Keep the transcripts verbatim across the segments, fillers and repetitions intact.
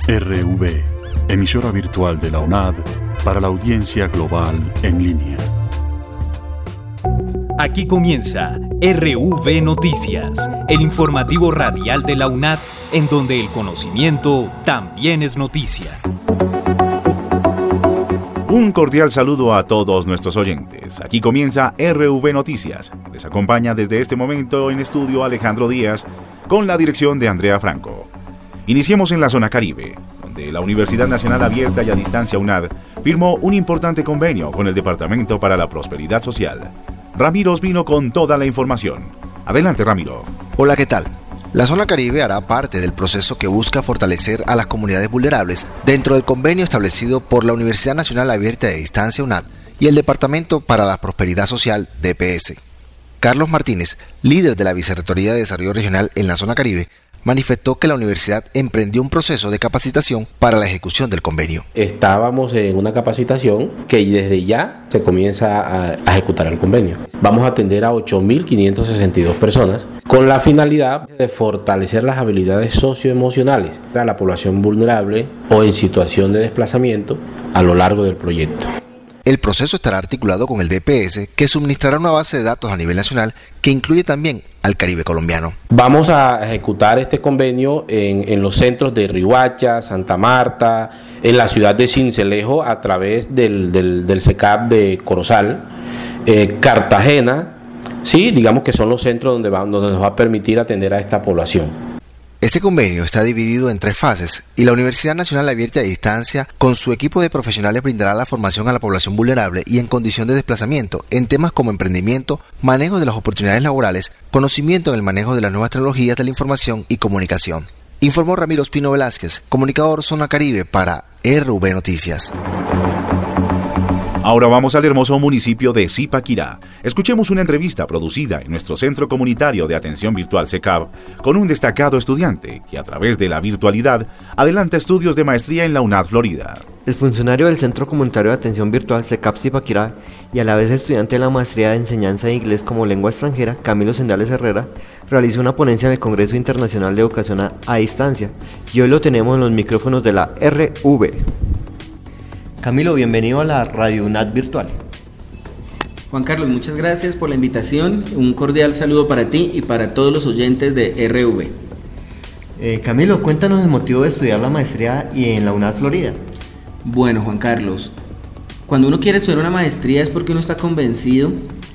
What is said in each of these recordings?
R V, emisora virtual de la UNAD para la audiencia global en línea. Aquí comienza R V Noticias, el informativo radial de la UNAD, en donde el conocimiento también es noticia. Un cordial saludo a todos nuestros oyentes. Aquí comienza R V Noticias. Les acompaña desde este momento en estudio Alejandro Díaz, con la dirección de Andrea Franco. Iniciemos en la zona Caribe, donde la Universidad Nacional Abierta y a Distancia UNAD firmó un importante convenio con el Departamento para la Prosperidad Social. Ramiro vino con toda la información. Adelante, Ramiro. Hola, ¿qué tal? La zona Caribe hará parte del proceso que busca fortalecer a las comunidades vulnerables dentro del convenio establecido por la Universidad Nacional Abierta y a Distancia UNAD y el Departamento para la Prosperidad Social D P S. Carlos Martínez, líder de la Vicerrectoría de Desarrollo Regional en la zona Caribe, manifestó que la universidad emprendió un proceso de capacitación para la ejecución del convenio. Estábamos en una capacitación que desde ya se comienza a, a ejecutar el convenio. Vamos a atender a ocho mil quinientas sesenta y dos personas con la finalidad de fortalecer las habilidades socioemocionales de la población vulnerable o en situación de desplazamiento a lo largo del proyecto. El proceso estará articulado con el D P S, que suministrará una base de datos a nivel nacional que incluye también al Caribe colombiano. Vamos a ejecutar este convenio en, en los centros de Riohacha, Santa Marta, en la ciudad de Sincelejo a través del, del, del C E C A P de Corozal, eh, Cartagena, sí, digamos que son los centros donde, va, donde nos va a permitir atender a esta población. Este convenio está dividido en tres fases y la Universidad Nacional Abierta y a Distancia con su equipo de profesionales brindará la formación a la población vulnerable y en condición de desplazamiento en temas como emprendimiento, manejo de las oportunidades laborales, conocimiento en el manejo de las nuevas tecnologías de la información y comunicación. Informó Ramiro Espino Velázquez, comunicador Zona Caribe para R V Noticias. Ahora vamos al hermoso municipio de Zipaquirá. Escuchemos una entrevista producida en nuestro Centro Comunitario de Atención Virtual C E C A P con un destacado estudiante que a través de la virtualidad adelanta estudios de maestría en la UNAD Florida. El funcionario del Centro Comunitario de Atención Virtual C E C A P Zipaquirá y a la vez estudiante de la maestría de enseñanza de inglés como lengua extranjera, Camilo Sendales Herrera, realizó una ponencia en el Congreso Internacional de Educación a, a Distancia y hoy lo tenemos en los micrófonos de la R V. Camilo, bienvenido a la Radio UNAD Virtual. Juan Carlos, muchas gracias por la invitación. Un cordial saludo para ti y para todos los oyentes de R V. Eh, Camilo, cuéntanos el motivo de estudiar la maestría y en la UNAD Florida. Bueno, Juan Carlos, cuando uno quiere estudiar una maestría es porque uno está convencido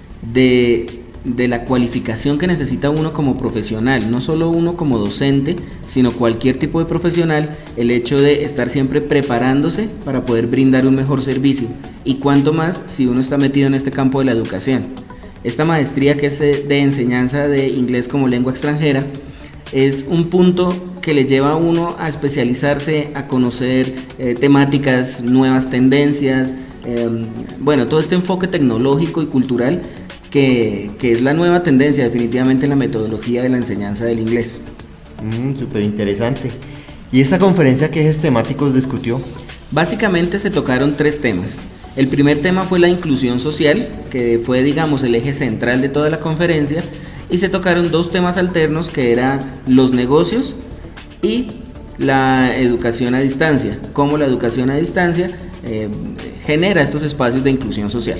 de, de la cualificación que necesita uno como profesional, no solo uno como docente, sino cualquier tipo de profesional, el hecho de estar siempre preparándose para poder brindar un mejor servicio, y cuánto más si uno está metido en este campo de la educación. Esta maestría, que es de enseñanza de inglés como lengua extranjera, es un punto que le lleva a uno a especializarse, a conocer eh, temáticas, nuevas tendencias, eh, bueno, todo este enfoque tecnológico y cultural que, que es la nueva tendencia definitivamente en la metodología de la enseñanza del inglés. Mm, súper interesante. ¿Y esta conferencia qué ejes temáticos discutió? Básicamente se tocaron tres temas. El primer tema fue la inclusión social, que fue, digamos, el eje central de toda la conferencia, y se tocaron dos temas alternos, que eran los negocios y la educación a distancia, cómo la educación a distancia eh, genera estos espacios de inclusión social.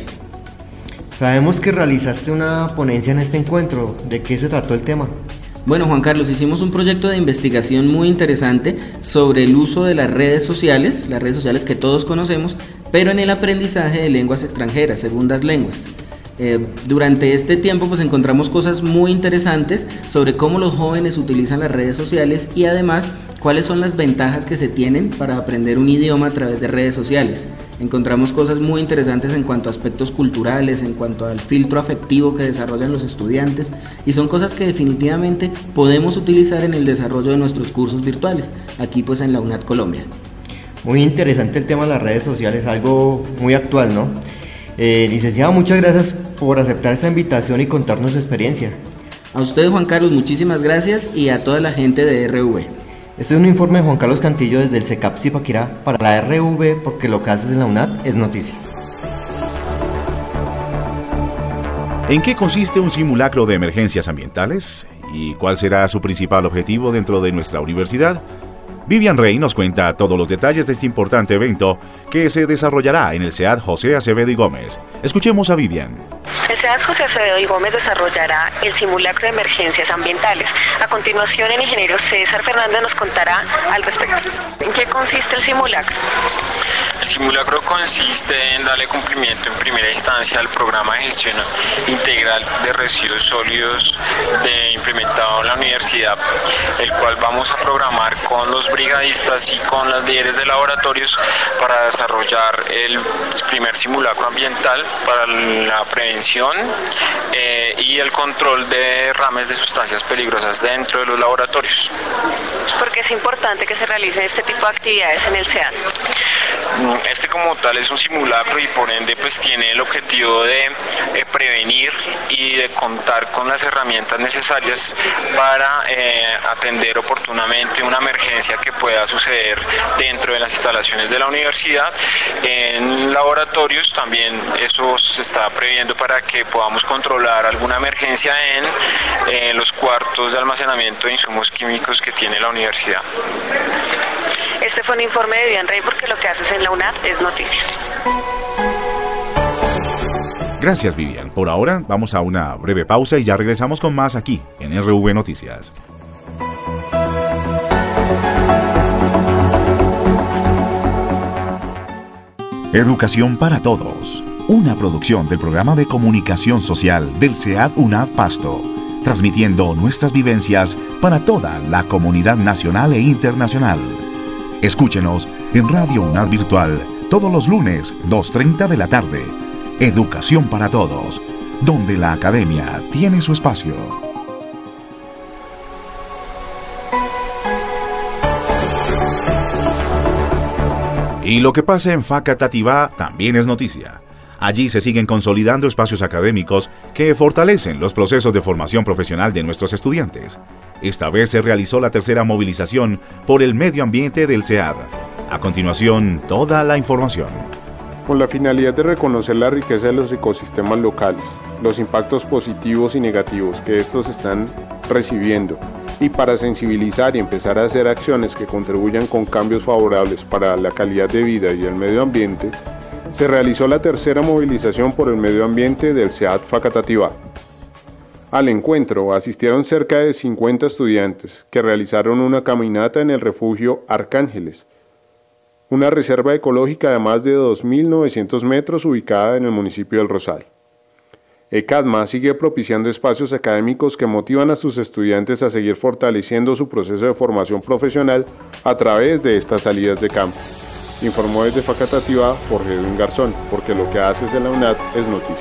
Sabemos que realizaste una ponencia en este encuentro. ¿De qué se trató el tema? Bueno, Juan Carlos, hicimos un proyecto de investigación muy interesante sobre el uso de las redes sociales, las redes sociales que todos conocemos, pero en el aprendizaje de lenguas extranjeras, segundas lenguas. Eh, durante este tiempo pues encontramos cosas muy interesantes sobre cómo los jóvenes utilizan las redes sociales y además cuáles son las ventajas que se tienen para aprender un idioma a través de redes sociales. Encontramos cosas muy interesantes en cuanto a aspectos culturales, en cuanto al filtro afectivo que desarrollan los estudiantes, y son cosas que definitivamente podemos utilizar en el desarrollo de nuestros cursos virtuales, aquí pues en la UNAD Colombia. Muy interesante el tema de las redes sociales, algo muy actual, ¿no? Eh, licenciado, muchas gracias por aceptar esta invitación y contarnos su experiencia. A ustedes, Juan Carlos, muchísimas gracias, y a toda la gente de R V. Este es un informe de Juan Carlos Cantillo desde el C E C A P Zipaquirá para la R V, porque lo que haces en la UNAD es noticia. ¿En qué consiste un simulacro de emergencias ambientales? ¿Y cuál será su principal objetivo dentro de nuestra universidad? Vivian Rey nos cuenta todos los detalles de este importante evento que se desarrollará en el C E A D José Acevedo y Gómez. Escuchemos a Vivian. El C E A D José Acevedo y Gómez desarrollará el simulacro de emergencias ambientales. A continuación, el ingeniero César Fernández nos contará al respecto. ¿En qué consiste el simulacro? El simulacro consiste en darle cumplimiento en primera instancia al programa de gestión integral de residuos sólidos de, implementado en la universidad, el cual vamos a programar con los brigadistas y con las líderes de laboratorios para desarrollar el primer simulacro ambiental para la prevención eh, y el control de derrames de sustancias peligrosas dentro de los laboratorios. ¿Por qué es importante que se realicen este tipo de actividades en el C E A D? Este como tal es un simulacro y por ende pues tiene el objetivo de eh, prevenir y de contar con las herramientas necesarias para eh, atender oportunamente una emergencia que pueda suceder dentro de las instalaciones de la universidad. En laboratorios también eso se está previendo para que podamos controlar alguna emergencia en eh, los cuartos de almacenamiento de insumos químicos que tiene la universidad. Este fue un informe de Vivian Rey porque lo que haces en la UNAD es noticia. Gracias, Vivian. Por ahora vamos a una breve pausa y ya regresamos con más aquí en R V Noticias. Educación para Todos, una producción del programa de comunicación social del C E A D UNAD Pasto, transmitiendo nuestras vivencias para toda la comunidad nacional e internacional. Escúchenos en Radio UNAD Virtual todos los lunes, dos y treinta de la tarde. Educación para Todos, donde la academia tiene su espacio. Y lo que pasa en Facatativá también es noticia. Allí se siguen consolidando espacios académicos que fortalecen los procesos de formación profesional de nuestros estudiantes. Esta vez se realizó la tercera movilización por el medio ambiente del C E A D. A continuación, toda la información. Con la finalidad de reconocer la riqueza de los ecosistemas locales, los impactos positivos y negativos que estos están recibiendo, y para sensibilizar y empezar a hacer acciones que contribuyan con cambios favorables para la calidad de vida y el medio ambiente, se realizó la tercera movilización por el medio ambiente del C E A D Facatativá. Al encuentro asistieron cerca de cincuenta estudiantes que realizaron una caminata en el refugio Arcángeles, una reserva ecológica de más de dos mil novecientos metros ubicada en el municipio del Rosal. ECADMA sigue propiciando espacios académicos que motivan a sus estudiantes a seguir fortaleciendo su proceso de formación profesional a través de estas salidas de campo. Informó desde Facatativá Jorge Edwin Garzón, porque lo que haces en la UNAD es noticia.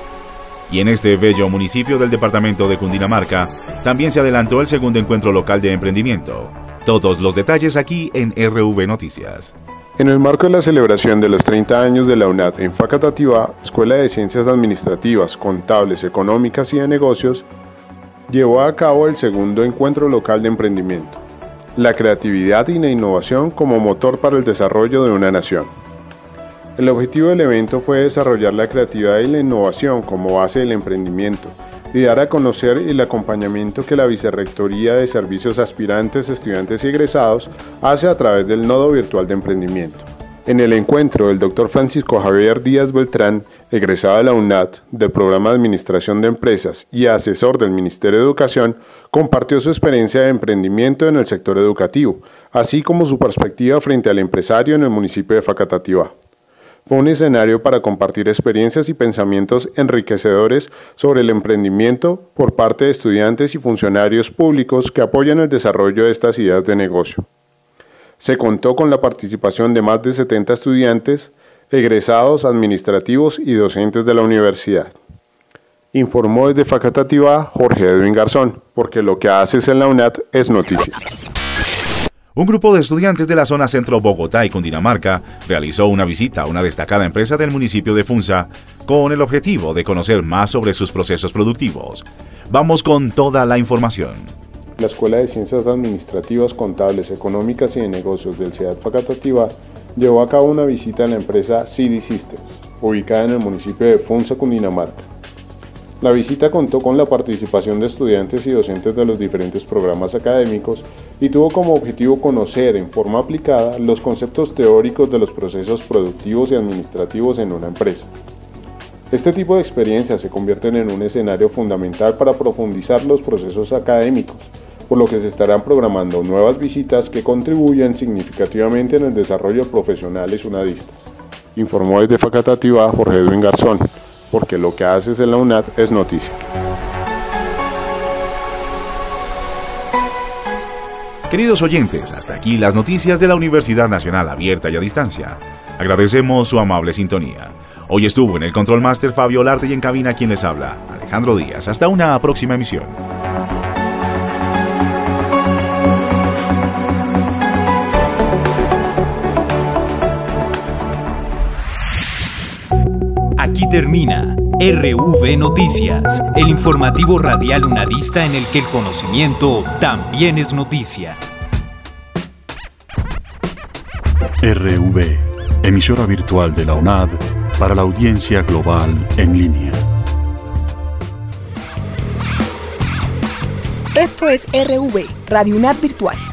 Y en este bello municipio del departamento de Cundinamarca, también se adelantó el segundo encuentro local de emprendimiento. Todos los detalles aquí en R V Noticias. En el marco de la celebración de los treinta años de la UNAD en Facatativá, Escuela de Ciencias Administrativas, Contables, Económicas y de Negocios, llevó a cabo el segundo encuentro local de emprendimiento, la creatividad y la innovación como motor para el desarrollo de una nación. El objetivo del evento fue desarrollar la creatividad y la innovación como base del emprendimiento y dar a conocer el acompañamiento que la Vicerrectoría de Servicios Aspirantes, Estudiantes y Egresados hace a través del Nodo Virtual de Emprendimiento. En el encuentro, el doctor Francisco Javier Díaz Beltrán, egresado de la UNAD del Programa de Administración de Empresas y asesor del Ministerio de Educación, compartió su experiencia de emprendimiento en el sector educativo, así como su perspectiva frente al empresario en el municipio de Facatativá. Fue un escenario para compartir experiencias y pensamientos enriquecedores sobre el emprendimiento por parte de estudiantes y funcionarios públicos que apoyan el desarrollo de estas ideas de negocio. Se contó con la participación de más de setenta estudiantes, egresados, administrativos y docentes de la universidad. Informó desde Facatativá Jorge Edwin Garzón, porque lo que haces en la UNAD es noticia. Un grupo de estudiantes de la zona centro Bogotá y Cundinamarca realizó una visita a una destacada empresa del municipio de Funza con el objetivo de conocer más sobre sus procesos productivos. Vamos con toda la información. La Escuela de Ciencias Administrativas, Contables, Económicas y de Negocios del C E A D Facatativá llevó a cabo una visita a la empresa C D Systems, ubicada en el municipio de Funza, Cundinamarca. La visita contó con la participación de estudiantes y docentes de los diferentes programas académicos y tuvo como objetivo conocer en forma aplicada los conceptos teóricos de los procesos productivos y administrativos en una empresa. Este tipo de experiencias se convierten en un escenario fundamental para profundizar los procesos académicos, por lo que se estarán programando nuevas visitas que contribuyan significativamente en el desarrollo de profesionales unadistas. Informó desde Facatativá Jorge Edwin Garzón, porque lo que haces en la UNAD es noticia. Queridos oyentes, hasta aquí las noticias de la Universidad Nacional Abierta y a Distancia. Agradecemos su amable sintonía. Hoy estuvo en el Control Master Fabio Olarte y en cabina quien les habla, Alejandro Díaz. Hasta una próxima emisión. Aquí termina R V Noticias, el informativo radial unadista en el que el conocimiento también es noticia. R V, emisora virtual de la UNAD para la audiencia global en línea. Esto es R V, Radio UNAD Virtual.